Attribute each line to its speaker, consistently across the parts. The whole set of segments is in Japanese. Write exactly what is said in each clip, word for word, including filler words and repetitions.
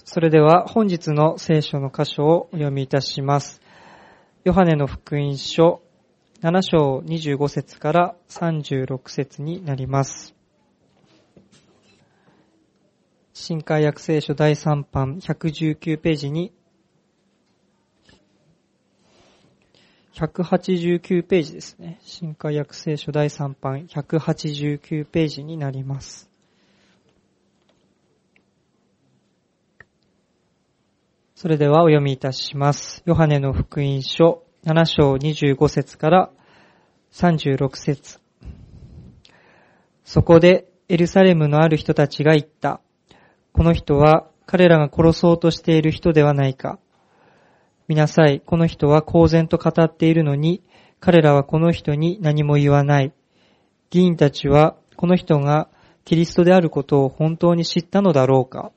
Speaker 1: それでは本日の聖書の箇所をお読みいたします。ヨハネの福音書なな章にじゅうご節からさんじゅうろく節になります。新海訳聖書だいさん版ひゃくじゅうきゅうページにひゃくはちじゅうきゅうページですね。新海訳聖書だいさん版ひゃくはちじゅうきゅうページになります。それではお読みいたします。ヨハネの福音書なな章にじゅうご節からさんじゅうろく節。そこでエルサレムのある人たちが言った。この人は彼らが殺そうとしている人ではないか。見なさい、この人は公然と語っているのに、彼らはこの人に何も言わない。議員たちはこの人がキリストであることを本当に知ったのだろうか。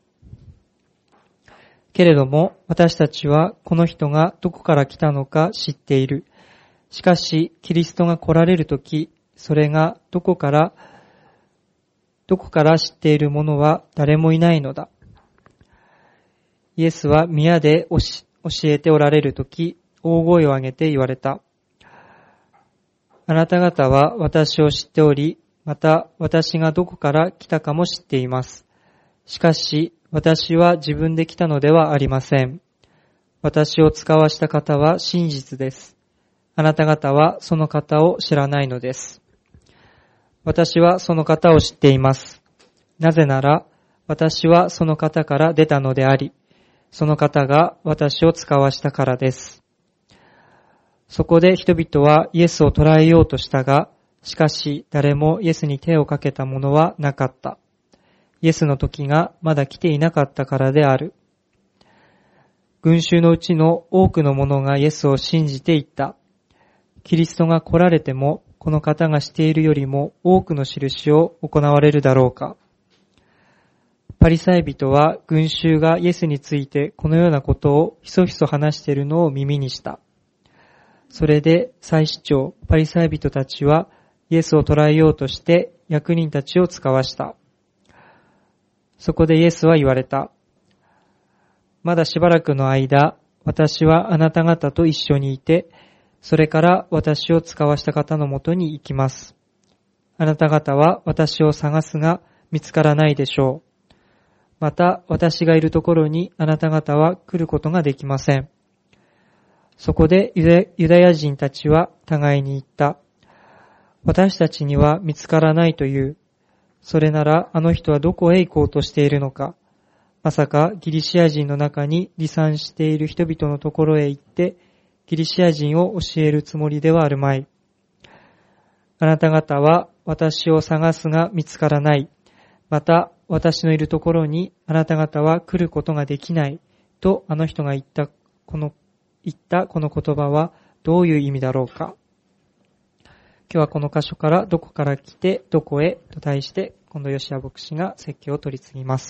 Speaker 1: けれども私たちはこの人がどこから来たのか知っている。しかしキリストが来られるとき、それがどこからどこから知っている者は誰もいないのだ。イエスは宮で教えておられるとき、大声を上げて言われた。あなた方は私を知っており、また私がどこから来たかも知っています。しかし私は自分で来たのではありません。私を使わした方は真実です。あなた方はその方を知らないのです。私はその方を知っています。なぜなら私はその方から出たのであり、その方が私を使わしたからです。そこで人々はイエスを捕らえようとしたが、しかし誰もイエスに手をかけたものはなかった。イエスの時がまだ来ていなかったからである。群衆のうちの多くの者がイエスを信じていった。キリストが来られても、この方がしているよりも多くの印を行われるだろうか。パリサイ人は群衆がイエスについてこのようなことをひそひそ話しているのを耳にした。それで祭司長、パリサイ人たちはイエスを捕らえようとして役人たちを使わした。そこでイエスは言われた。まだしばらくの間、私はあなた方と一緒にいて、それから私を使わした方のもとに行きます。あなた方は私を探すが見つからないでしょう。また私がいるところにあなた方は来ることができません。そこでユダヤ人たちは互いに言った。私たちには見つからないという。それならあの人はどこへ行こうとしているのか。まさかギリシア人の中に離散している人々のところへ行ってギリシア人を教えるつもりではあるまい。あなた方は私を探すが見つからない。また私のいるところにあなた方は来ることができないとあの人が言ったこの言ったこの言葉はどういう意味だろうか。今日はこの箇所からどこから来てどこへと題して今度吉谷牧師が説教を取り次ぎます。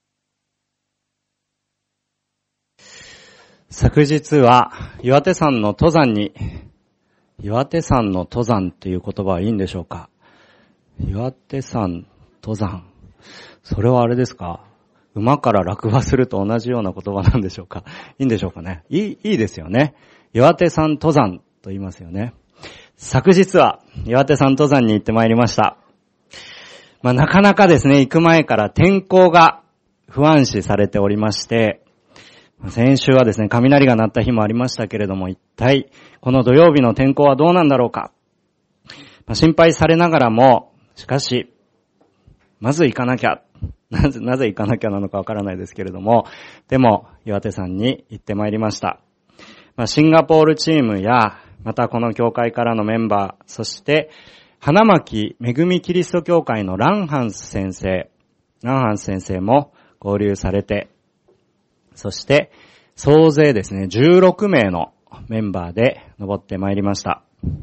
Speaker 2: 昨日は岩手山の登山に岩手山の登山という言葉はいいんでしょうか。岩手山登山、それはあれですか、馬から落馬すると同じような言葉なんでしょうか。いいんでしょうかね。いい、いいですよね。岩手山登山と言いますよね。昨日は岩手山登山に行ってまいりました。まあなかなかですね、行く前から天候が不安視されておりまして、先週はですね、雷が鳴った日もありましたけれども、一体この土曜日の天候はどうなんだろうか。まあ、心配されながらも、しかし、まず行かなきゃ。なぜ、なぜ行かなきゃなのかわからないですけれども、でも岩手山に行ってまいりました。まあ、シンガポールチームや、またこの教会からのメンバー、そして花巻恵みキリスト教会のランハンス先生、ランハンス先生も合流されて、そして総勢ですね、じゅうろくめいのメンバーで登ってまいりました。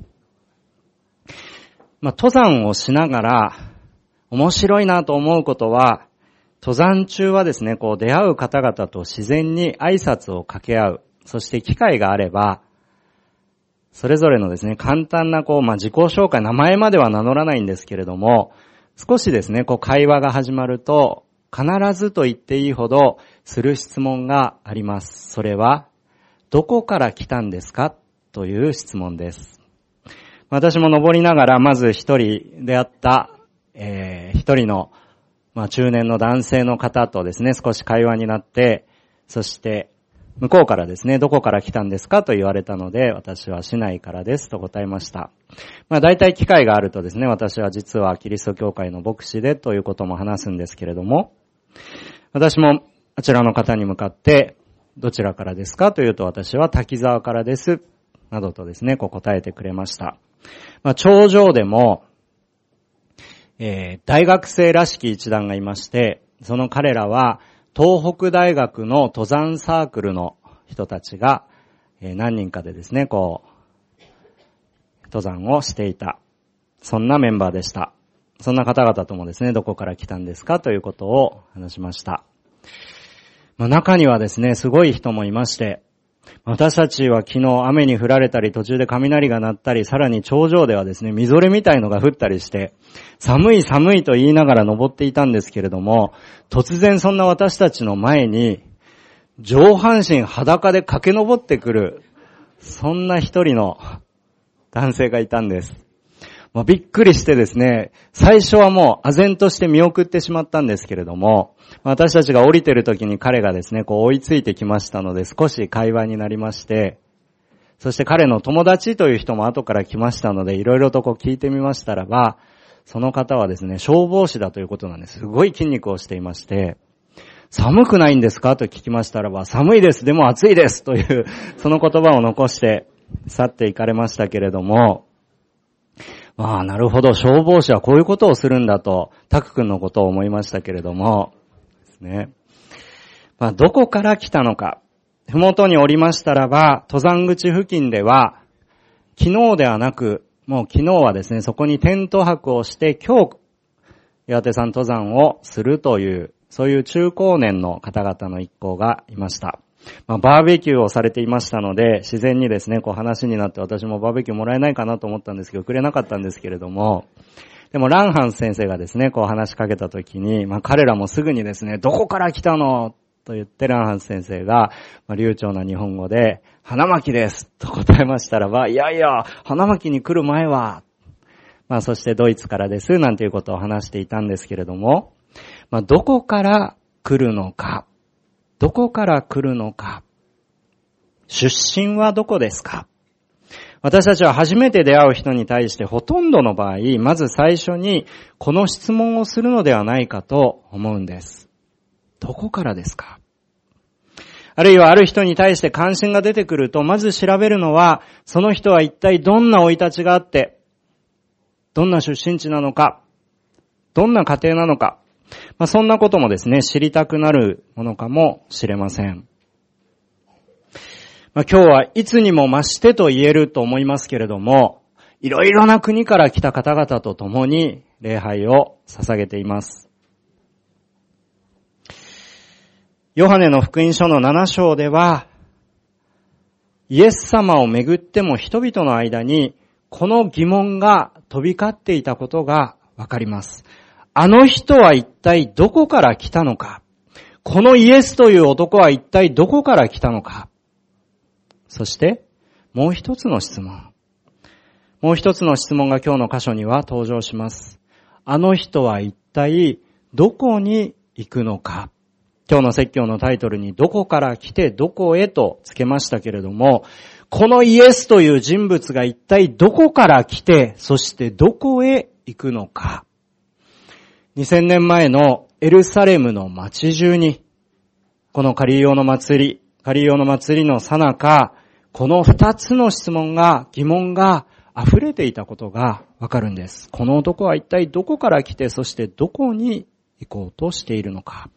Speaker 2: まあ、登山をしながら面白いなと思うことは、登山中はですね、こう出会う方々と自然に挨拶を掛け合う。そして機会があれば、それぞれのですね、簡単なこう、まあ、自己紹介、名前までは名乗らないんですけれども、少しですね、こう会話が始まると、 必ずと言っていいほどする質問があります。それは、どこから来たんですかという質問です。私も登りながら、まず一人出会った、えー、一人の、まあ、中年の男性の方とですね、少し会話になって、そして、向こうからですね、どこから来たんですかと言われたので、私は市内からですと答えました。まあ大体機会があるとですね、私は実はキリスト教会の牧師でということも話すんですけれども、私もあちらの方に向かって、どちらからですかというと、私は滝沢からです、などとですね、こう答えてくれました。まあ頂上でも、えー、大学生らしき一団がいまして、その彼らは、東北大学の登山サークルの人たちが何人かでですね、こう、登山をしていた。そんなメンバーでした。そんな方々ともですね、どこから来たんですかということを話しました。まあ、中にはですね、すごい人もいまして、私たちは昨日雨に降られたり、途中で雷が鳴ったり、さらに頂上ではですね、みぞれみたいのが降ったりして、寒い寒いと言いながら登っていたんですけれども、突然そんな私たちの前に、上半身裸で駆け上ってくる、そんな一人の男性がいたんです。まあ、びっくりしてですね、最初はもう唖然として見送ってしまったんですけれども、私たちが降りてる時に彼がですね、こう追いついてきましたので少し会話になりまして、そして彼の友達という人も後から来ましたので、いろいろとこう聞いてみましたらば、その方はですね、消防士だということなんです。すごい筋肉をしていまして、寒くないんですかと聞きましたらば、寒いです、でも暑いですという、その言葉を残して去っていかれましたけれども、まあ、なるほど、消防士はこういうことをするんだと、タク君のことを思いましたけれども、ですね。まあ、どこから来たのか。ふもとに降りましたらば、登山口付近では、昨日ではなく、もう昨日はですね、そこにテント泊をして、今日、岩手山登山をするという、そういう中高年の方々の一行がいました。まあ、バーベキューをされていましたので、自然にですね、こう話になって私もバーベキューもらえないかなと思ったんですけど、くれなかったんですけれども、でもランハンス先生がですね、こう話しかけたときに、まあ彼らもすぐにですね、どこから来たのと言ってランハンス先生が、まあ、流暢な日本語で、花巻ですと答えましたらば、いやいや、花巻に来る前は、まあそしてドイツからですなんていうことを話していたんですけれども、まあどこから来るのか、どこから来るのか、出身はどこですか。私たちは初めて出会う人に対してほとんどの場合、まず最初にこの質問をするのではないかと思うんです。どこからですか。あるいはある人に対して関心が出てくると、まず調べるのは、その人は一体どんな生い立ちがあって、どんな出身地なのか、どんな家庭なのか、まあ、そんなこともですね、知りたくなるものかもしれません。まあ、今日はいつにも増してと言えると思いますけれども、いろいろな国から来た方々と共に礼拝を捧げています。ヨハネの福音書のなな章では、イエス様をめぐっても人々の間にこの疑問が飛び交っていたことがわかります。あの人は一体どこから来たのか。このイエスという男は一体どこから来たのか。そして、もう一つの質問。もう一つの質問が今日の箇所には登場します。あの人は一体どこに行くのか。今日の説教のタイトルにどこから来てどこへとつけましたけれども、このイエスという人物が一体どこから来て、そしてどこへ行くのか。にせんねんまえのエルサレムの街中に、このカリオの祭り、カリオの祭りの最中、この二つの質問が、疑問が溢れていたことがわかるんです。この男は一体どこから来て、そしてどこに行こうとしているのか。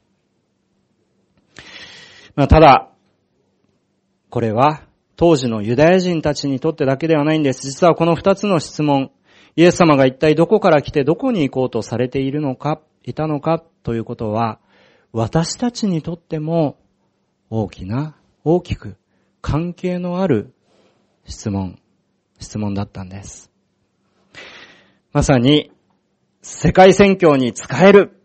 Speaker 2: まあ、ただ、これは当時のユダヤ人たちにとってだけではないんです。実はこの二つの質問、イエス様が一体どこから来てどこに行こうとされているのか、いたのかということは、私たちにとっても大きな、大きく関係のある質問、質問だったんです。まさに世界宣教に使える、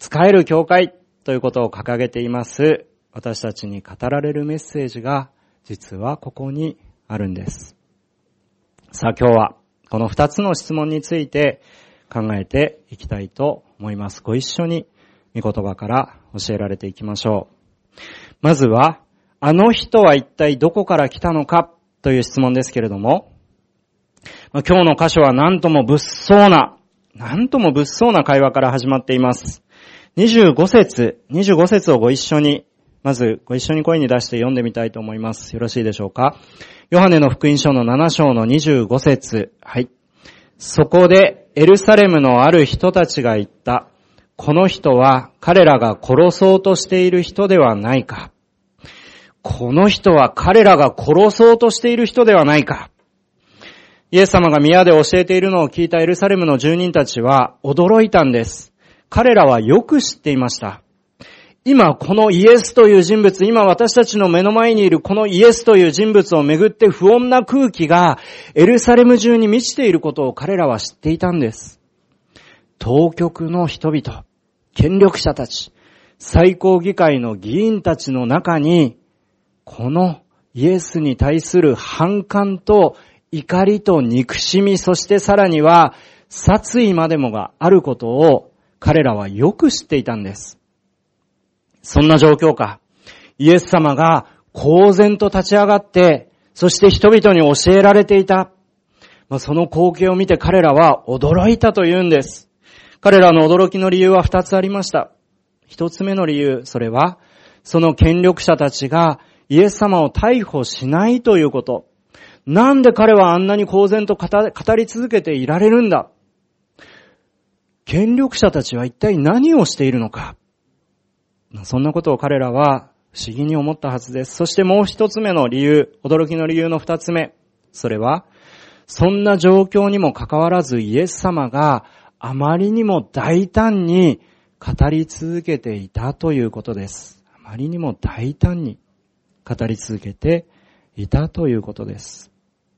Speaker 2: 使える教会ということを掲げています。私たちに語られるメッセージが実はここにあるんです。さあ今日はこの二つの質問について考えていきたいと思います。ご一緒に御言葉から教えられていきましょう。まずは、あの人は一体どこから来たのかという質問ですけれども、今日の箇所は何とも物騒な、何とも物騒な会話から始まっています。にじゅうご節、にじゅうご節をご一緒に、まずご一緒に声に出して読んでみたいと思います。よろしいでしょうか。ヨハネの福音書のなな章のにじゅうご節、はい。そこでエルサレムのある人たちが言った。この人は彼らが殺そうとしている人ではないか。この人は彼らが殺そうとしている人ではないか。イエス様が宮で教えているのを聞いたエルサレムの住人たちは驚いたんです。彼らはよく知っていました。今このイエスという人物、今私たちの目の前にいるこのイエスという人物をめぐって不穏な空気がエルサレム中に満ちていることを彼らは知っていたんです。当局の人々、権力者たち、最高議会の議員たちの中に、このイエスに対する反感と怒りと憎しみ、そしてさらには殺意までもがあることを彼らはよく知っていたんです。そんな状況下、イエス様が公然と立ち上がって、そして人々に教えられていた。その光景を見て彼らは驚いたというんです。彼らの驚きの理由は二つありました。一つ目の理由、それは、その権力者たちがイエス様を逮捕しないということ。なんで彼はあんなに公然と語り続けていられるんだ。権力者たちは一体何をしているのか。そんなことを彼らは不思議に思ったはずです。そしてもう一つ目の理由、驚きの理由の二つ目。それは、そんな状況にもかかわらずイエス様があまりにも大胆に語り続けていたということです。あまりにも大胆に語り続けていたということです。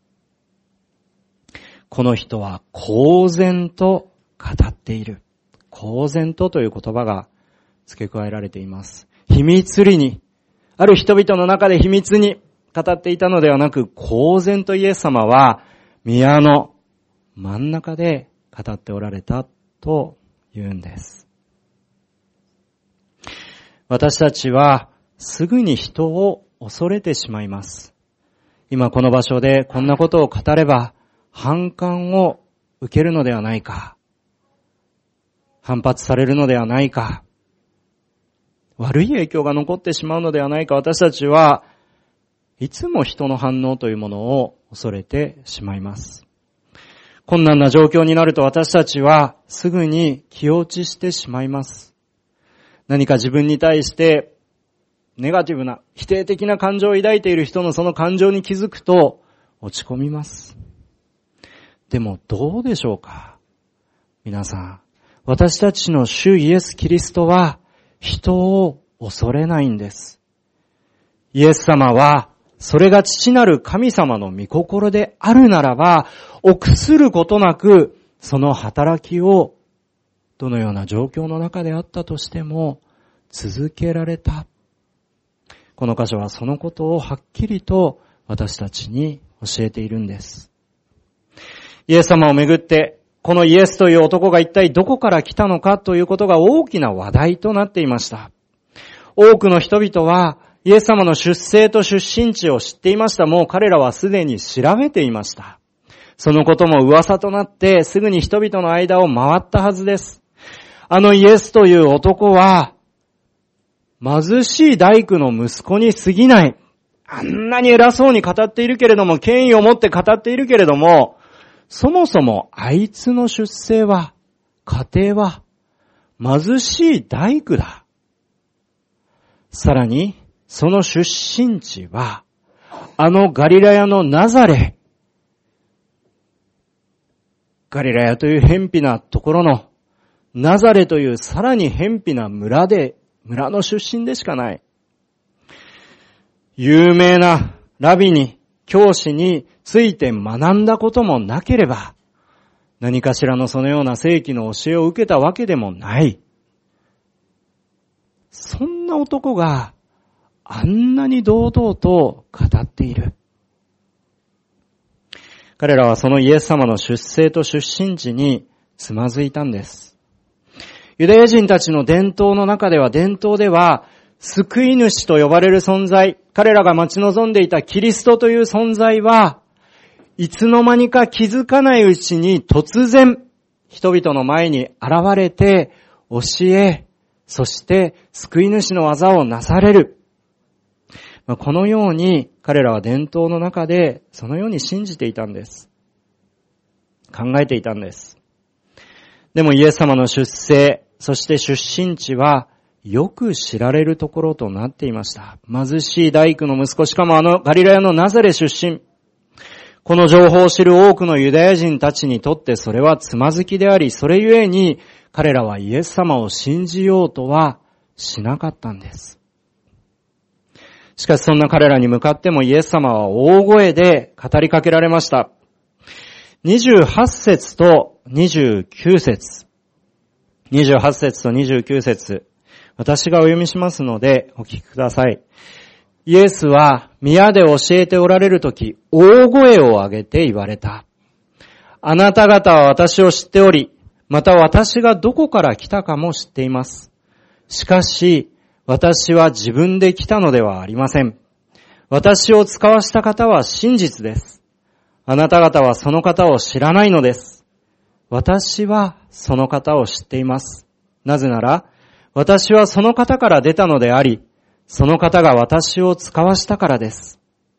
Speaker 2: この人は公然と語っている。公然とという言葉が付け加えられています。秘密裏に、ある人々の中で秘密に語っていたのではなく、公然とイエス様は宮の真ん中で語っておられたと言うんです。私たちはすぐに人を恐れてしまいます。今この場所でこんなことを語れば反感を受けるのではないか。反発されるのではないか。悪い影響が残ってしまうのではないか。私たちはいつも人の反応というものを恐れてしまいます。困難な状況になると私たちはすぐに気落ちしてしまいます。何か自分に対してネガティブな否定的な感情を抱いている人のその感情に気づくと落ち込みます。でもどうでしょうか。皆さん、私たちの主イエス・キリストは人を恐れないんです。イエス様はそれが父なる神様の御心であるならば、臆することなくその働きをどのような状況の中であったとしても続けられた。この箇所はそのことをはっきりと私たちに教えているんです。イエス様をめぐって、このイエスという男が一体どこから来たのかということが大きな話題となっていました。多くの人々はイエス様の出生と出身地を知っていました。もう彼らはすでに調べていました。そのことも噂となってすぐに人々の間を回ったはずです。あのイエスという男は貧しい大工の息子に過ぎない。あんなに偉そうに語っているけれども、権威を持って語っているけれども、そもそもあいつの出生は、家庭は貧しい大工だ。さらに、その出身地は、あのガリラヤのナザレ。ガリラヤという偏僻なところの、ナザレというさらに偏僻な村で、村の出身でしかない。有名なラビに、教師について学んだこともなければ、何かしらのそのような聖規の教えを受けたわけでもない。 そんな男があんなに堂々と語っている。彼らはそのイエス様の出生と出身地につまずいたんです。ユダヤ人たちの伝統の中では、伝統では、救い主と呼ばれる存在、彼らが待ち望んでいたキリストという存在は、いつの間にか気づかないうちに突然、人々の前に現れて、教え、そして救い主の技をなされる。このように彼らは伝統の中でそのように信じていたんです。考えていたんです。でもイエス様の出生、そして出身地はよく知られるところとなっていました。貧しい大工の息子、しかもあのガリラヤのナザレ出身。この情報を知る多くのユダヤ人たちにとってそれはつまずきであり、それゆえに彼らはイエス様を信じようとはしなかったんです。しかしそんな彼らに向かってもイエス様は大声で語りかけられました。にじゅうはち節とにじゅうきゅう節。にじゅうはち節とにじゅうきゅう節。私がお読みしますのでお聞きください。イエスは宮で教えておられるとき、大声を上げて言われた。あなた方は私を知っており、また私がどこから来たかも知っています。しかし、私は自分で来たのではありません。私を使わした方は真実です。あなた方はその方を知らないのです。私はその方を知っています。なぜなら、私はその方から出たのであり、その方が私を使わしたからです。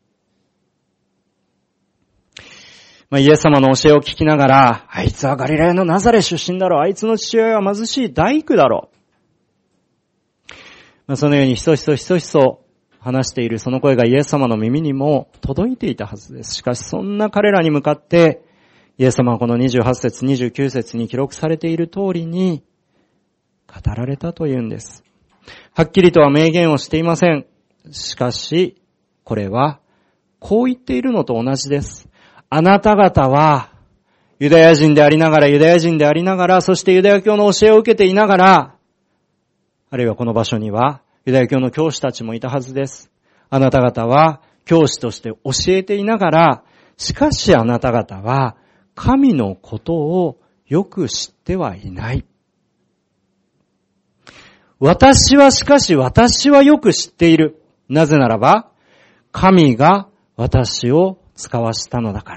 Speaker 2: まあ、イエス様の教えを聞きながら、あいつはガリラヤのナザレ出身だろう。あいつの父親は貧しい大工だろう。まあ、そのようにひそひそひそひそ話しているその声がイエス様の耳にも届いていたはずです。しかしそんな彼らに向かって、イエス様はこのにじゅうはち節、にじゅうきゅう節に記録されている通りに語られたというんです。はっきりとは明言をしていません。しかし、これはこう言っているのと同じです。あなた方はユダヤ人でありながら、ユダヤ人でありながら、そしてユダヤ教の教えを受けていながら、あるいはこの場所にはユダヤ教の教師たちもいたはずです。あなた方は教師として教えていながら、しかしあなた方は神のことをよく知ってはいない。私はしかし私はよく知っている。なぜならば、神が私を使わしたのだから。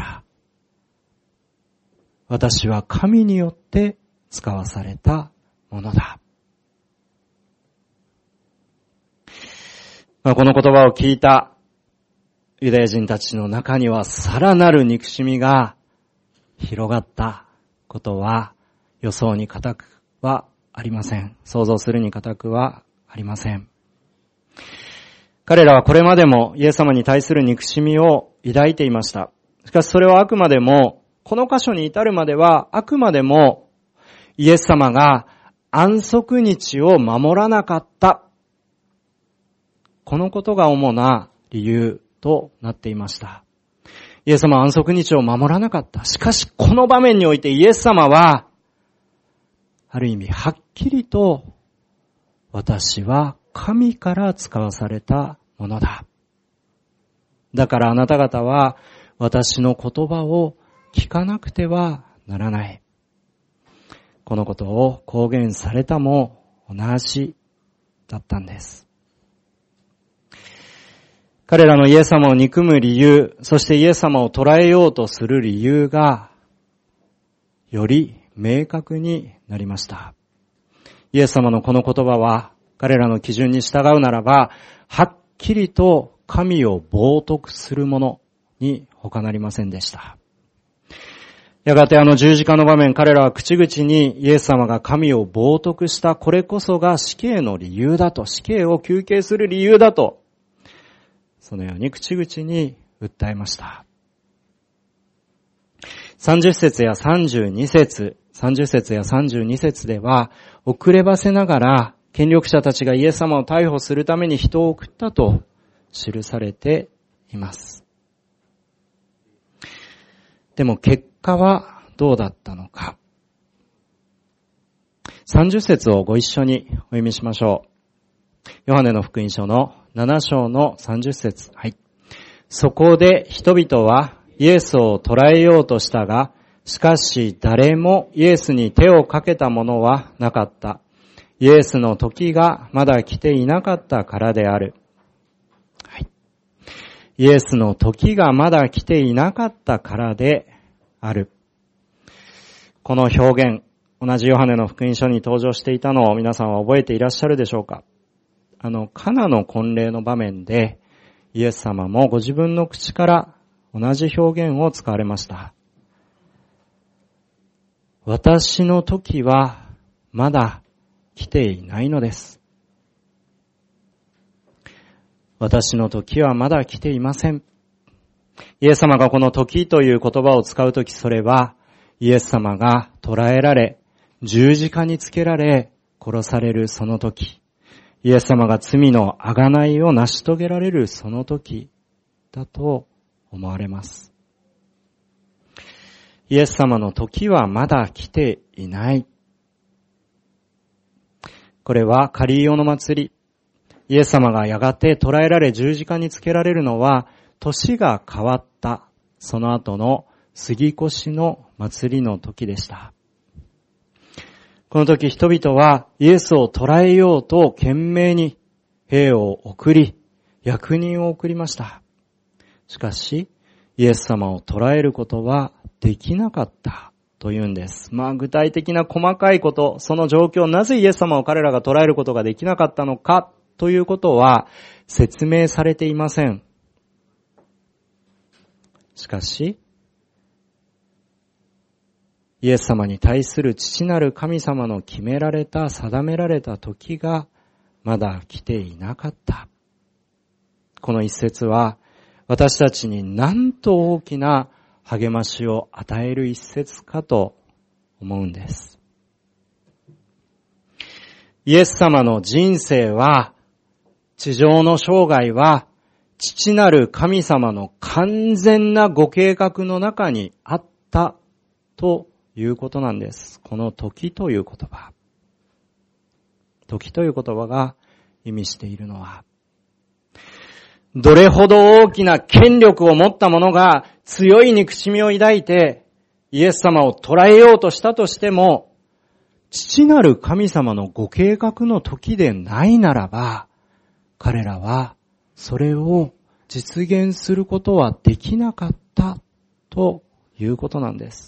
Speaker 2: 私は神によって使わされたものだ。まあ、この言葉を聞いたユダヤ人たちの中にはさらなる憎しみが広がったことは予想に難くはありません。想像するに難くはありません。彼らはこれまでもイエス様に対する憎しみを抱いていました。しかしそれはあくまでも、この箇所に至るまではあくまでもイエス様が安息日を守らなかった。このことが主な理由となっていました。イエス様は安息日を守らなかった。しかしこの場面においてイエス様はある意味はっきりと私は神から使わされたものだ。だからあなた方は私の言葉を聞かなくてはならない。このことを公言されたも同じだったんです。彼らのイエス様を憎む理由、そしてイエス様を捉えようとする理由がより明確になりました。イエス様のこの言葉は彼らの基準に従うならば、はっきりと神を冒涜するものに他なりませんでした。やがてあの十字架の場面、彼らは口々にイエス様が神を冒涜した、これこそが死刑の理由だと、死刑を求刑する理由だと、そのように口々に訴えました。さんじゅっ節やさんじゅうに節、さんじゅっ節やさんじゅうに節では、遅ればせながら権力者たちがイエス様を逮捕するために人を送ったと記されています。でも結果はどうだったのか。さんじゅっ節をご一緒にお読みしましょう。 ヨハネの福音書のなな章のさんじゅっ節。はい。そこで人々はイエスを捕らえようとしたが、しかし誰もイエスに手をかけたものはなかった。イエスの時がまだ来ていなかったからである。はい。イエスの時がまだ来ていなかったからである。この表現、同じヨハネの福音書に登場していたのを皆さんは覚えていらっしゃるでしょうか？あの、カナの婚礼の場面で、イエス様もご自分の口から同じ表現を使われました。私の時はまだ来ていないのです。私の時はまだ来ていません。イエス様がこの時という言葉を使うとき、それはイエス様が捕らえられ、十字架につけられ、殺されるその時、イエス様が罪の贖いを成し遂げられるその時だと思われます。イエス様の時はまだ来ていない。これはカリオの祭り。イエス様がやがて捕らえられ十字架につけられるのは、年が変わったその後の杉越の祭りの時でした。この時人々はイエスを捕らえようと懸命に兵を送り、役人を送りました。しかし、イエス様を捕らえることはできなかったというんです。まあ具体的な細かいこと、その状況、なぜイエス様を彼らが捕らえることができなかったのかということは説明されていません。しかし、イエス様に対する父なる神様の決められた、定められた時がまだ来ていなかった。この一節は私たちになんと大きな励ましを与える一節かと思うんです。イエス様の人生は、地上の生涯は、父なる神様の完全なご計画の中にあったということなんです。この時という言葉。時という言葉が意味しているのは、どれほど大きな権力を持った者が強い憎しみを抱いてイエス様を捕らえようとしたとしても、父なる神様のご計画の時でないならば、彼らはそれを実現することはできなかったということなんです。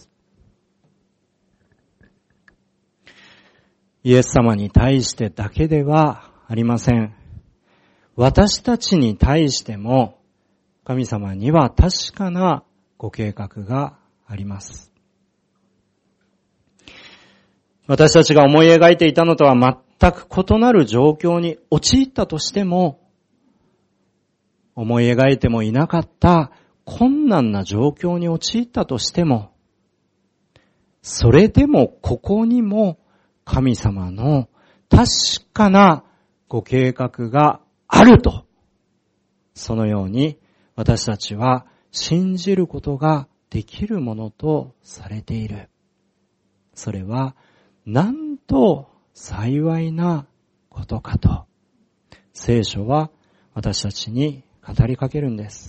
Speaker 2: イエス様に対してだけではありません。私たちに対しても神様には確かなご計画があります。私たちが思い描いていたのとは全く異なる状況に陥ったとしても、思い描いてもいなかった困難な状況に陥ったとしても、それでもここにも神様の確かなご計画があると、そのように私たちは信じることができるものとされている。それはなんと幸いなことかと、聖書は私たちに語りかけるんです。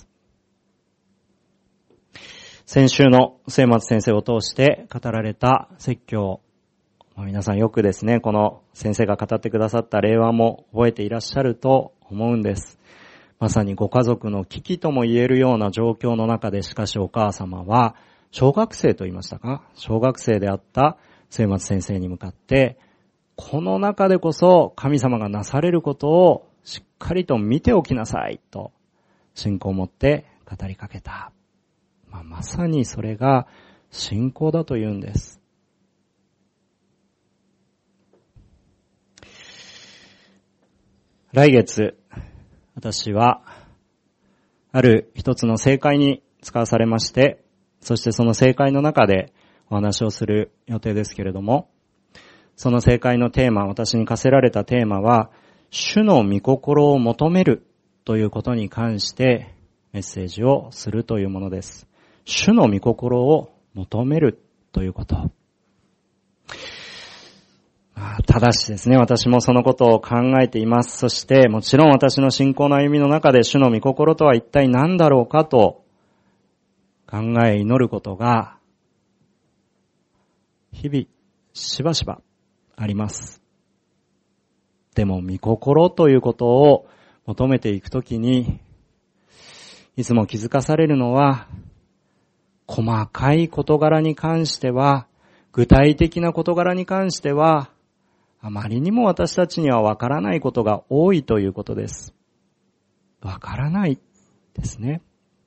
Speaker 2: 先週の末松先生を通して語られた説教、皆さんよくですね、この先生が語ってくださった例話も覚えていらっしゃると思うんです。まさにご家族の危機とも言えるような状況の中で、しかしお母様は小学生と言いましたか、小学生であった末松先生に向かって、この中でこそ神様がなされることをしっかりと見ておきなさいと信仰を持って語りかけた。まあ、まさにそれが信仰だというんです。来月、私はある一つの聖会に使わされまして、そしてその聖会の中でお話をする予定ですけれども、その聖会のテーマ、私に課せられたテーマは、主の御心を求めるということに関してメッセージをするというものです。主の御心を求めるということ。 ただしですね、私もそのことを考えています。そしてもちろん私の信仰の歩みの中で主の御心とは一体何だろうかと考え祈ることが日々しばしばあります。でも御心ということを求めていくときにいつも気づかされるのは、細かい事柄に関しては、具体的な事柄に関しては、あまりにも私たちにはわからないことが多いということです。わからないですね。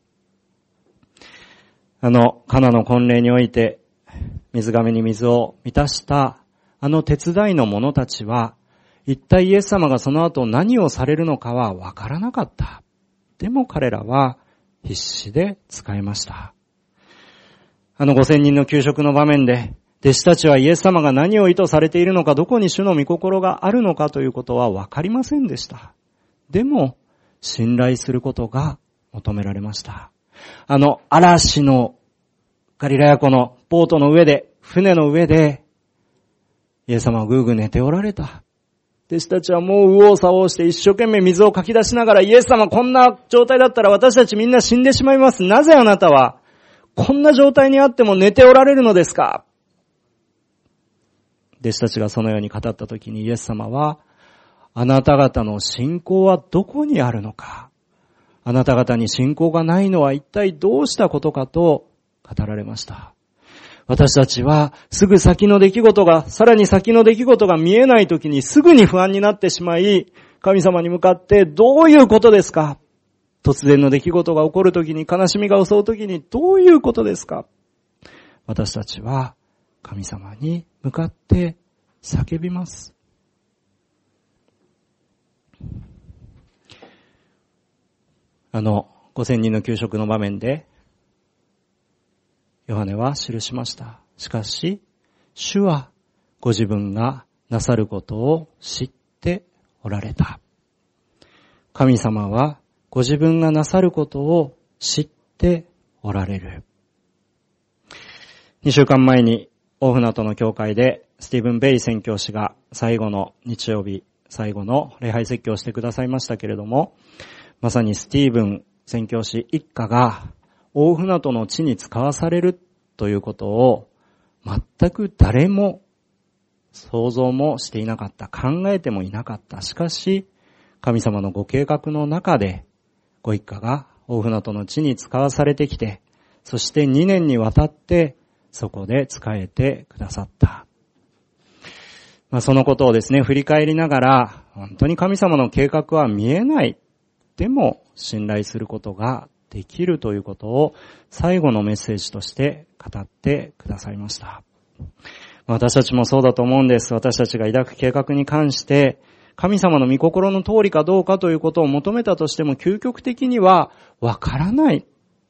Speaker 2: あの、カナの婚礼において、水亀に水を満たしたあの手伝いの者たちは、一体イエス様がその後何をされるのかはわからなかった。でも彼らは必死で使いました。あの五千人の給食の場面で、弟子たちはイエス様が何を意図されているのか、どこに主の御心があるのかということはわかりませんでした。でも、信頼することが求められました。あの嵐のガリラヤ湖のボートの上で、船の上で、イエス様はぐーぐー寝ておられた。弟子たちはもう右往左往して一生懸命水をかき出しながら、イエス様こんな状態だったら私たちみんな死んでしまいます。なぜあなたはこんな状態にあっても寝ておられるのですか？弟子たちがそのように語ったときにイエス様は、あなた方の信仰はどこにあるのか、あなた方に信仰がないのは一体どうしたことかと語られました。私たちはすぐ先の出来事が、さらに先の出来事が見えないときにすぐに不安になってしまい、神様に向かってどういうことですか？突然の出来事が起こるときに、悲しみが襲うときにどういうことですか？私たちは神様に向かって叫びます。あの五千人の給食の場面でヨハネは記しました。しかし、主はご自分がなさることを知っておられた。神様はご自分がなさることを知っておられる。にしゅうかんまえに大船渡の教会でスティーブン・ベイ宣教師が最後の日曜日、最後の礼拝説教をしてくださいましたけれども、まさにスティーブン宣教師一家が大船渡の地に使わされるということを全く誰も想像もしていなかった。考えてもいなかった。しかし、神様のご計画の中でご一家が大船渡の地に使わされてきて、そしてにねんにわたってそこで仕えてくださった。まあ、そのことをですね、振り返りながら、本当に神様の計画は見えない。でも信頼することができるということを最後のメッセージとして語ってくださいました。私たちもそうだと思うんです。私たちが抱く計画に関して神様の御心の通りかどうかということを求めたとしても究極的にはわからない。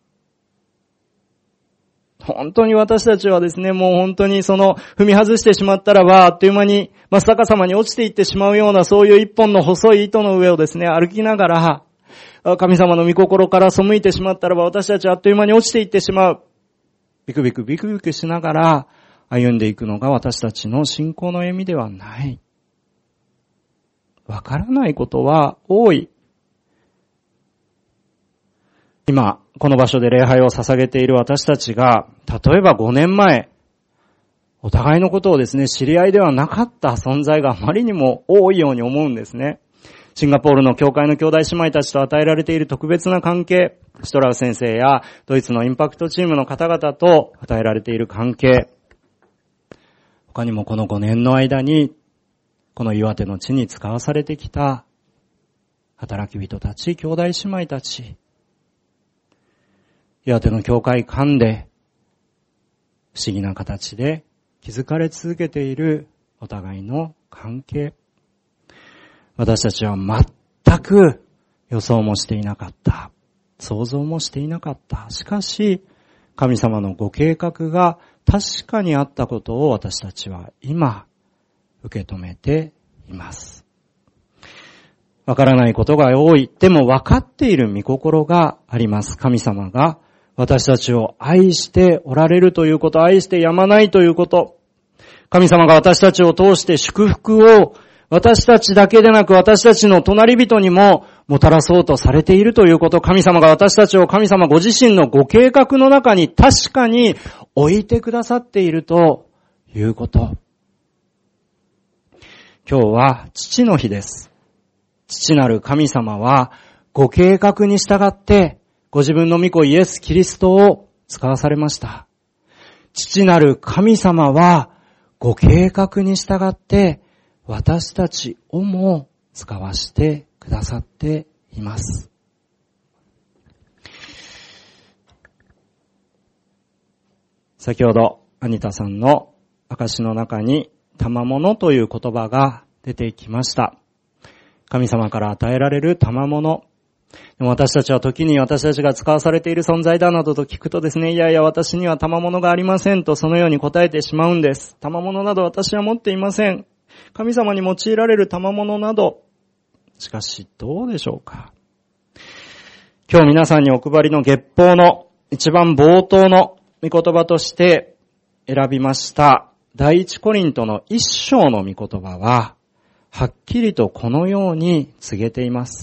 Speaker 2: 本当に私たちはですね、もう本当にその踏み外してしまったらばあっという間に真っ逆さまに落ちていってしまうようなそういう一本の細い糸の上をですね、歩きながら神様の御心から背いてしまったらば私たちはあっという間に落ちていってしまう。ビクビクビクビクしながら歩んでいくのが私たちの信仰の歩みではない。わからないことは多い。今、この場所で礼拝を捧げている私たちが、例えばごねんまえ、お互いのことをですね、知り合いではなかった存在があまりにも多いように思うんですね。シンガポールの教会の兄弟姉妹たちと与えられている特別な関係、シュトラウ先生やドイツのインパクトチームの方々と与えられている関係、他にもこのごねんの間に、この岩手の地に使わされてきた働き人たち、兄弟姉妹たち、岩手の教会間で不思議な形で築かれ続けているお互いの関係。私たちは全く予想もしていなかった。想像もしていなかった。しかし、神様のご計画が確かにあったことを私たちは今受け止めています。わからないことが多い。でも分かっている御心があります。神様が私たちを愛しておられるということ、愛してやまないということ、 神様が私たちを通して祝福を私たちだけでなく私たちの隣人にももたらそうとされているということ、神様が私たちを神様ご自身のご計画の中に確かに置いてくださっているということ。今日は父の日です。父なる神様はご計画に従ってご自分の御子イエス・キリストを使わされました。父なる神様はご計画に従って私たちをも使わしてくださっています。先ほどアニタさんの証の中に賜物という言葉が出てきました。神様から与えられる賜物。でも私たちは時に私たちが使わされている存在だなどと聞くとですね、いやいや私には賜物がありませんとそのように答えてしまうんです。賜物など私は持っていません。神様に用いられる賜物など。しかしどうでしょうか。今日皆さんにお配りの月報の一番冒頭の御言葉として選びました第一コリントの一章の御言葉ははっきりとこのように告げています。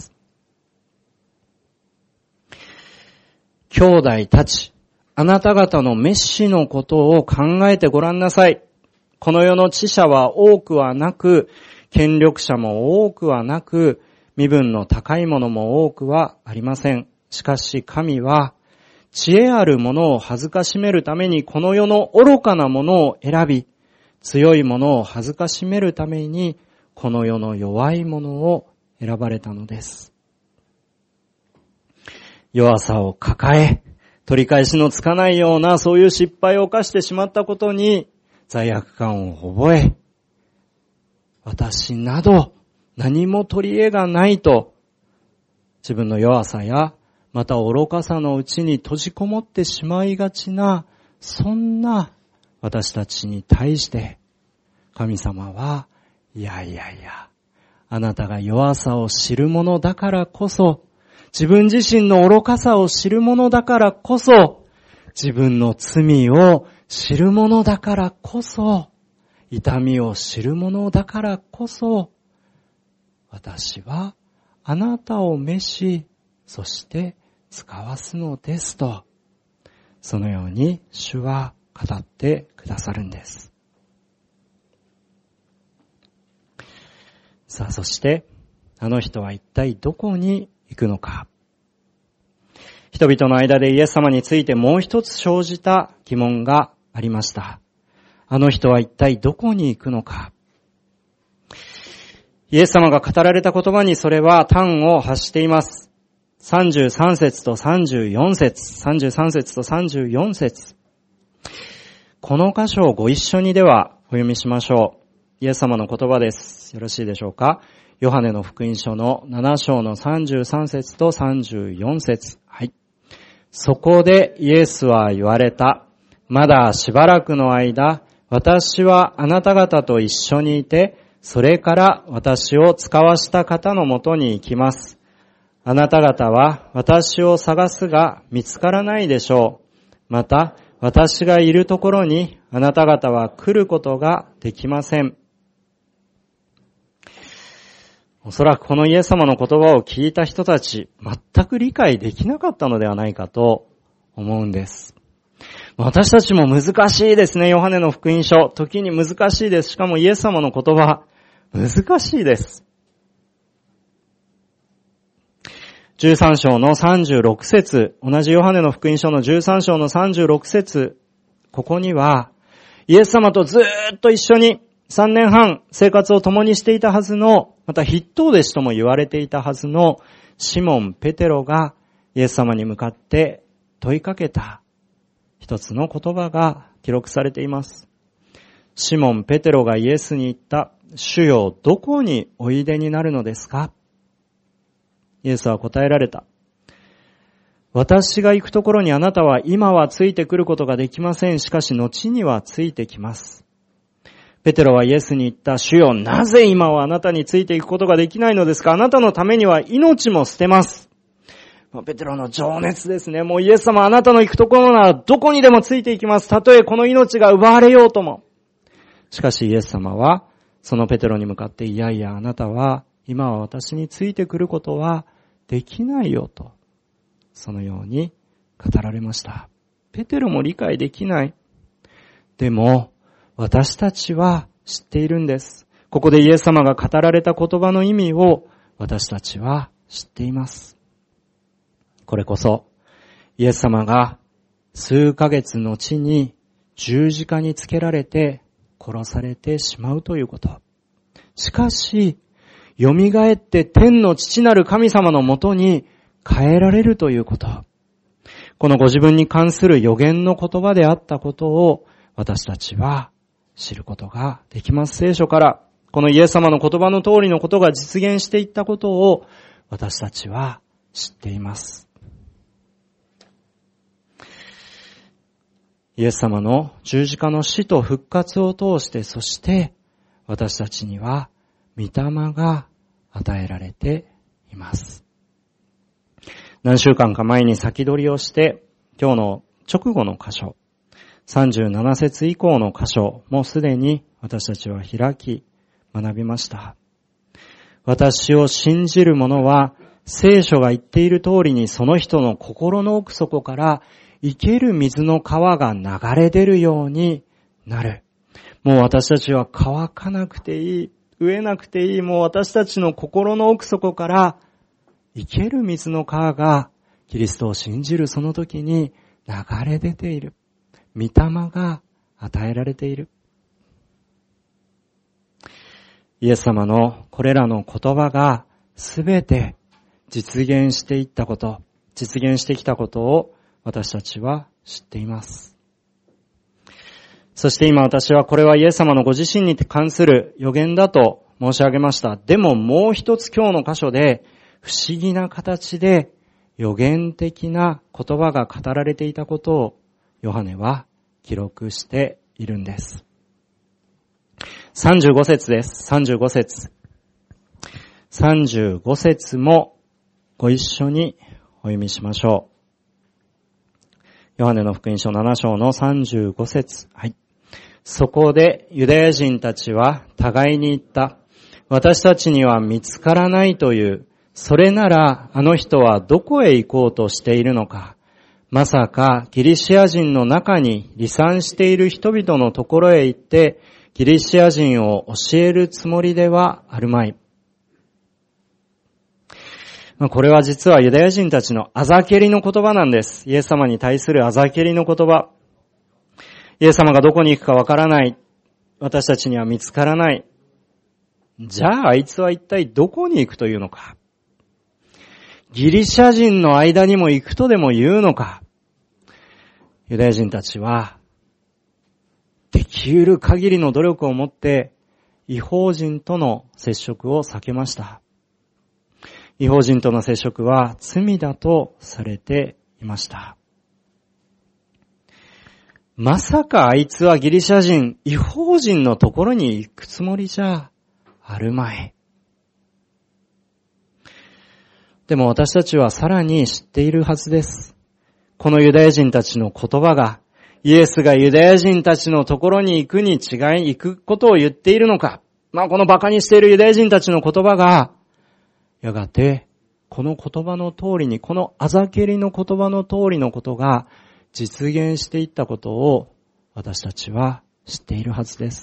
Speaker 2: 兄弟たち、あなた方の滅死のことを考えてごらんなさい。この世の知者は多くはなく、権力者も多くはなく、身分の高いものも多くはありません。しかし神は、知恵あるものを恥ずかしめるためにこの世の愚かなものを選び、強いものを恥ずかしめるためにこの世の弱いものを選ばれたのです。弱さを抱え、取り返しのつかないようなそういう失敗を犯してしまったことに罪悪感を覚え、私など何も取り柄がないと自分の弱さやまた愚かさのうちに閉じこもってしまいがちなそんな私たちに対して神様は、いやいやいや、あなたが弱さを知るものだからこそ、自分自身の愚かさを知るものだからこそ、自分の罪を知るものだからこそ、痛みを知るものだからこそ、私はあなたを召し、そして使わすのですと、そのように主は語ってくださるんです。さあ、そしてあの人は一体どこに行くのか。人々の間でイエス様についてもう一つ生じた疑問がありました。あの人は一体どこに行くのか。イエス様が語られた言葉にそれは端を発しています。さんじゅうさん節とさんじゅうよん節、さんじゅうさん節とさんじゅうよん節。この箇所をご一緒にではお読みしましょう。イエス様の言葉です。よろしいでしょうか。ヨハネの福音書のなな章のさんじゅうさん節とさんじゅうよん節。はい。そこでイエスは言われた。まだしばらくの間、私はあなた方と一緒にいて、それから私を使わした方のもとに行きます。あなた方は私を探すが見つからないでしょう。また、私がいるところにあなた方は来ることができません。おそらくこのイエス様の言葉を聞いた人たち、全く理解できなかったのではないかと思うんです。私たちも難しいですね。ヨハネの福音書。時に難しいです。しかもイエス様の言葉、難しいです。じゅうさん章のさんじゅうろく節、同じヨハネの福音書のじゅうさん章のさんじゅうろく節、ここには、イエス様とずーっと一緒にさんねんはん生活を共にしていたはずの、また筆頭弟子とも言われていたはずのシモン・ペテロがイエス様に向かって問いかけた一つの言葉が記録されています。シモン・ペテロがイエスに言った。主よ、どこにおいでになるのですか？イエスは答えられた。私が行くところにあなたは今はついてくることができません。しかし後にはついてきます。ペテロはイエスに言った。主よ、なぜ今はあなたについていくことができないのですか？あなたのためには命も捨てます。ペテロの情熱ですね。もうイエス様、あなたの行くところならどこにでもついていきます。たとえこの命が奪われようとも。 しかしイエス様は、そのペテロに向かって、いやいや、あなたは、今は私についてくることはできないよと、そのように語られました。ペテロも理解できない。でも、私たちは知っているんです。ここでイエス様が語られた言葉の意味を私たちは知っています。これこそ、イエス様が数ヶ月後に十字架につけられて殺されてしまうということ。しかし、蘇って天の父なる神様のもとに変えられるということ。このご自分に関する予言の言葉であったことを私たちは知ることができます。聖書からこのイエス様の言葉の通りのことが実現していったことを私たちは知っています。イエス様の十字架の死と復活を通して、そして私たちには御霊が与えられています。何週間か前に先取りをして、今日の直後の箇所、さんじゅうなな節以降の箇所もすでに私たちは開き学びました。私を信じる者は聖書が言っている通りにその人の心の奥底から生ける水の川が流れ出るようになる。もう私たちは乾かなくていい、飢えなくていい、もう私たちの心の奥底から生ける水の川がキリストを信じるその時に流れ出ている。御霊が与えられている。イエス様のこれらの言葉がすべて実現していったこと、実現してきたことを私たちは知っています。そして今私はこれはイエス様のご自身に関する予言だと申し上げました。でももう一つ今日の箇所で不思議な形で予言的な言葉が語られていたことをヨハネは記録しているんです。さんじゅうご節です。さんじゅうご節。さんじゅうご節もご一緒にお読みしましょう。ヨハネの福音書なな章のさんじゅうご節。はい。そこでユダヤ人たちは互いに言った。私たちには見つからないという。それならあの人はどこへ行こうとしているのか。まさかギリシア人の中に離散している人々のところへ行ってギリシア人を教えるつもりではあるまい。これは実はユダヤ人たちのあざけりの言葉なんです。イエス様に対するあざけりの言葉。イエス様がどこに行くかわからない。私たちには見つからない。じゃああいつは一体どこに行くというのか。ギリシャ人の間にも行くとでも言うのか。ユダヤ人たちはできうる限りの努力をもって異邦人との接触を避けました。異邦人との接触は罪だとされていました。まさかあいつはギリシャ人、異邦人のところに行くつもりじゃあるまい。でも私たちはさらに知っているはずです。このユダヤ人たちの言葉が、イエスがユダヤ人たちのところに行くに違い、行くことを言っているのか。まあこの馬鹿にしているユダヤ人たちの言葉が、やがてこの言葉の通りに、このあざけりの言葉の通りのことが実現していったことを私たちは知っているはずです。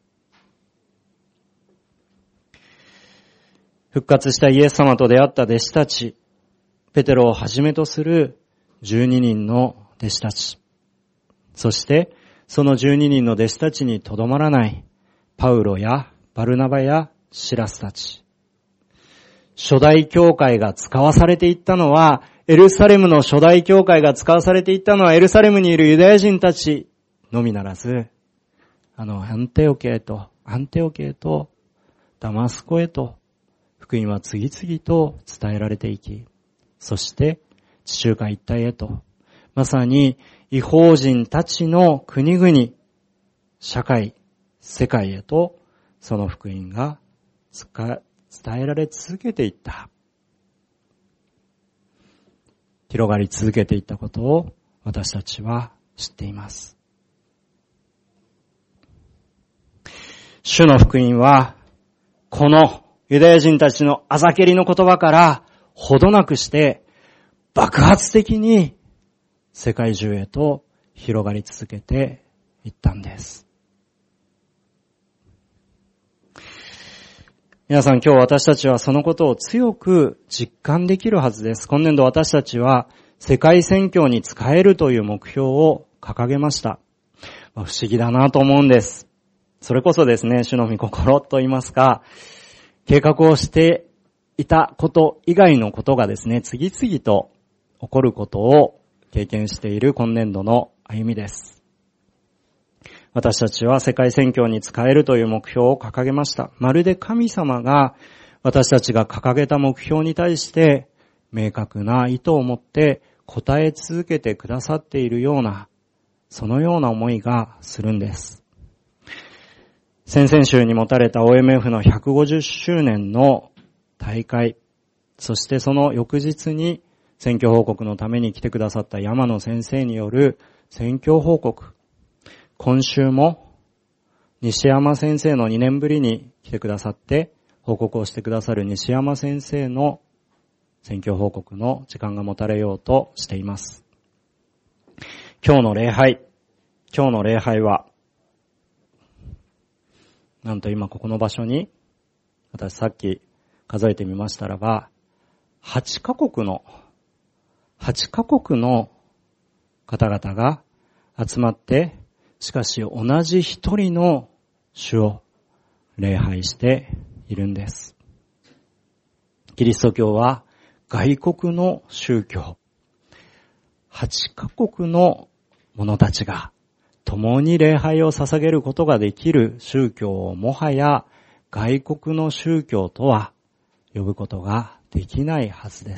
Speaker 2: 復活したイエス様と出会った弟子たち、ペテロをはじめとするじゅうににんの弟子たち、そしてそのじゅうににんの弟子たちにとどまらないパウロやバルナバやシラスたち、初代教会が使わされていったのは、エルサレムの初代教会が使わされていったのはエルサレムにいるユダヤ人たちのみならず、あのアンテオケへと、アンテオケへとダマスコへと福音は次々と伝えられていき、そして地中海一帯へと、まさに異邦人たちの国々、社会、世界へとその福音が伝えられ続けていった。広がり続けていったことを私たちは知っています。 主の福音は、このユダヤ人たちのあざけりの言葉からほどなくして爆発的に世界中へと広がり続けていったんです。皆さん、今日私たちはそのことを強く実感できるはずです。今年度私たちは世界宣教に使えるという目標を掲げました。不思議だなと思うんです。それこそですね、主の御心と言いますか、計画をしていたこと以外のことがですね、次々と起こることを経験している今年度の歩みです。私たちは世界宣教に使えるという目標を掲げました。まるで神様が私たちが掲げた目標に対して明確な意図を持って答え続けてくださっているような、そのような思いがするんです。先々週に持たれた オーエムエフ のひゃくごじゅっしゅうねんの大会、そしてその翌日に選挙報告のために来てくださった山野先生による選挙報告。今週も西山先生のにねんぶりに来てくださって報告をしてくださる西山先生の選挙報告の時間が持たれようとしています。今日の礼拝、今日の礼拝は、なんと今ここの場所に、私さっき数えてみましたらば、はちカ国の、はちカ国の方々が集まって、しかし同じ一人の主を礼拝しているんです。キリスト教は外国の宗教、はちカ国の者たちが共に礼拝を捧げることができる宗教をもはや外国の宗教とは呼ぶことができないはずです。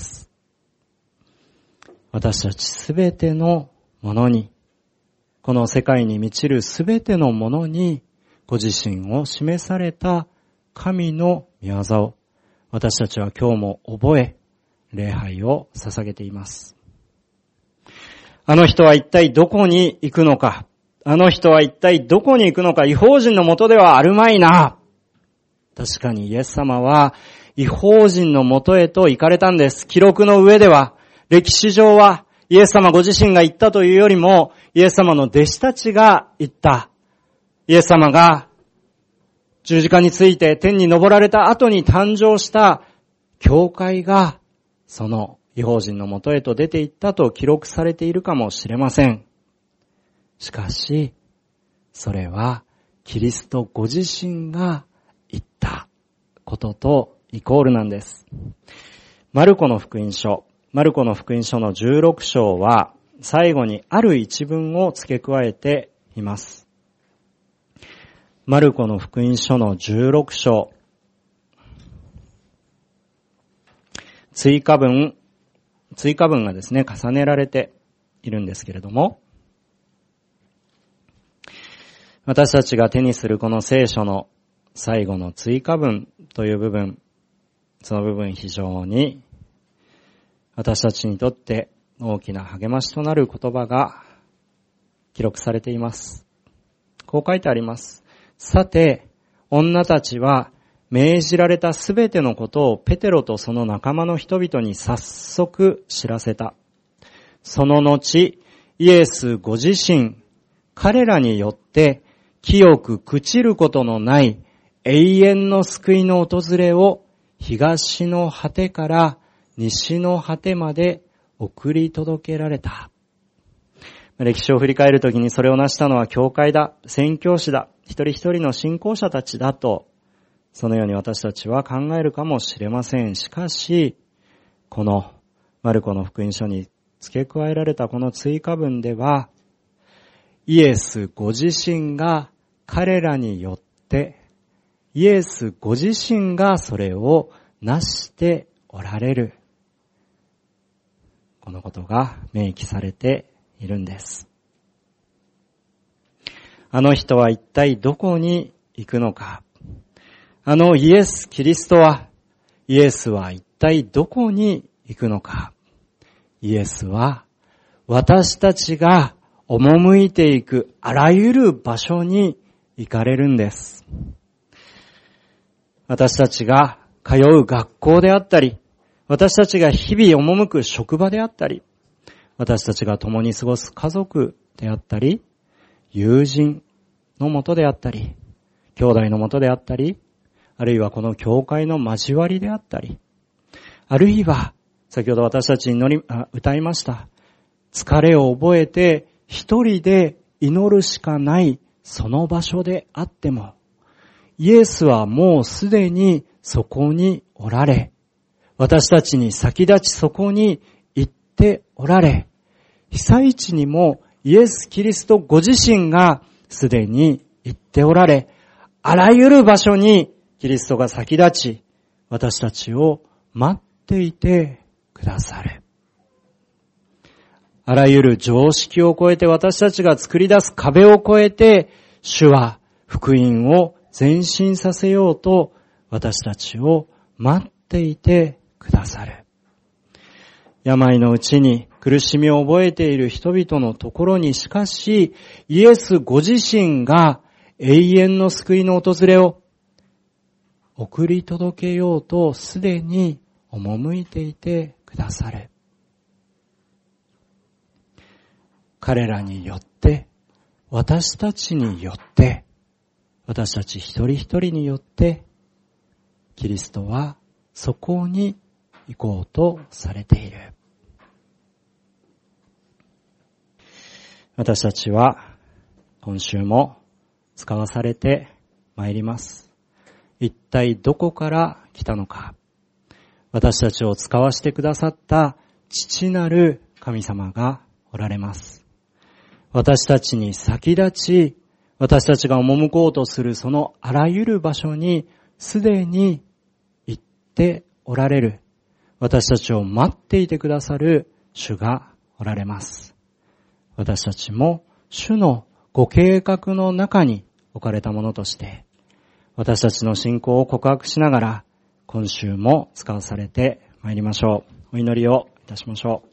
Speaker 2: 私たちすべてのものに、この世界に満ちるすべてのものにご自身を示された神の御業を私たちは今日も覚え、礼拝を捧げています。あの人は一体どこに行くのか。あの人は一体どこに行くのか。異邦人のもとではあるまいな。確かにイエス様は異邦人のもとへと行かれたんです。記録の上では、歴史上はイエス様ご自身が行ったというよりも、イエス様の弟子たちが行った。イエス様が十字架について天に昇られた後に誕生した教会が、その異邦人のもとへと出て行ったと記録されているかもしれません。しかし、それはキリストご自身が言ったこととイコールなんです。マルコの福音書、マルコの福音書のじゅうろく章は最後にある一文を付け加えています。マルコの福音書のじゅうろく章、追加文、追加文がですね、重ねられているんですけれども、私たちが手にするこの聖書の最後の追加文という部分、その部分非常に私たちにとって大きな励ましとなる言葉が記録されています。こう書いてあります。さて、女たちは命じられたすべてのことをペテロとその仲間の人々に早速知らせた。その後、イエスご自身、彼らによって清く朽ちることのない永遠の救いの訪れを東の果てから西の果てまで送り届けられた。歴史を振り返るときにそれを成したのは教会だ、宣教師だ、一人一人の信仰者たちだと、そのように私たちは考えるかもしれません。しかし、このマルコの福音書に付け加えられたこの追加文では、イエスご自身が彼らによって、イエスご自身がそれを成しておられる。このことが明記されているんです。あの人は一体どこに行くのか。あのイエス・キリストは、イエスは一体どこに行くのか。イエスは私たちが赴いていくあらゆる場所に行かれるんです。 私たちが通う学校であったり、私たちが日々赴く職場であったり、私たちが共に過ごす家族であったり、友人のもとであったり、兄弟のもとであったり、あるいはこの教会の交わりであったり、あるいは先ほど私たちに祈り歌いました。疲れを覚えて一人で祈るしかないその場所であっても、イエスはもうすでにそこにおられ、私たちに先立ちそこに行っておられ、被災地にもイエス・キリストご自身がすでに行っておられ、あらゆる場所にキリストが先立ち、私たちを待っていてくださる。あらゆる常識を超えて私たちが作り出す壁を越えて、主は福音を前進させようと私たちを待っていてくださる。病のうちに苦しみを覚えている人々のところにしかし、イエスご自身が永遠の救いの訪れを送り届けようとすでに赴いていてくださる。彼らによって、私たちによって、私たち一人一人によって、キリストはそこに行こうとされている。私たちは今週も使わされてまいります。一体どこから来たのか。私たちを使わしてくださった父なる神様がおられます。私たちに先立ち、私たちが赴こうとするそのあらゆる場所にすでに行っておられる。私たちを待っていてくださる主がおられます。私たちも主のご計画の中に置かれたものとして、私たちの信仰を告白しながら、今週も使わされてまいりましょう。お祈りをいたしましょう。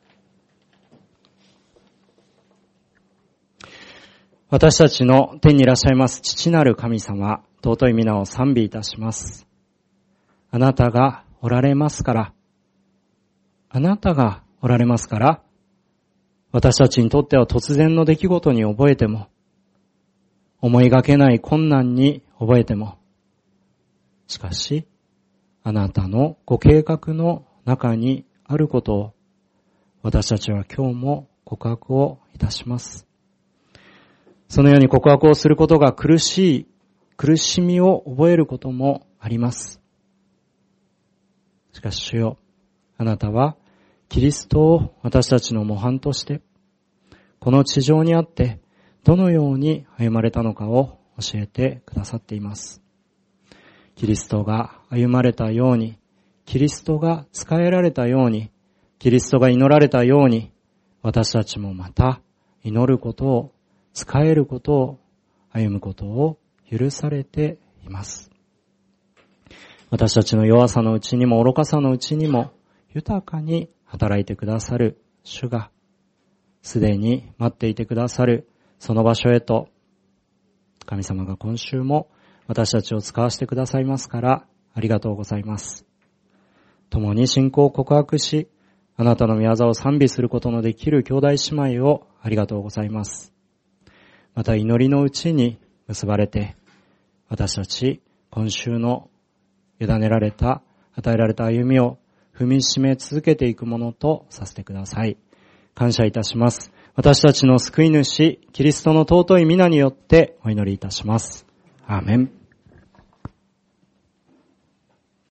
Speaker 2: 私たちの天にいらっしゃいます父なる神様、尊い皆を賛美いたします。あなたがおられますから、あなたがおられますから、私たちにとっては突然の出来事に覚えても、思いがけない困難に覚えても、しかし、あなたのご計画の中にあることを、私たちは今日も告白をいたします。そのように告白をすることが苦しい、苦しみを覚えることもあります。しかし主よ、あなたはキリストを私たちの模範として、この地上にあってどのように歩まれたのかを教えてくださっています。キリストが歩まれたように、キリストが仕えられたように、キリストが祈られたように、私たちもまた祈ることを、仕えることを、歩むことを許されています。私たちの弱さのうちにも愚かさのうちにも豊かに働いてくださる主が、すでに待っていてくださるその場所へと、神様が今週も私たちを使わせてくださいますから、ありがとうございます。共に信仰を告白し、あなたの御業を賛美することのできる兄弟姉妹をありがとうございます。また祈りのうちに結ばれて、私たち今週の委ねられた、与えられた歩みを踏みしめ続けていくものとさせてください。感謝いたします。私たちの救い主、キリストの尊い皆によってお祈りいたします。アーメン。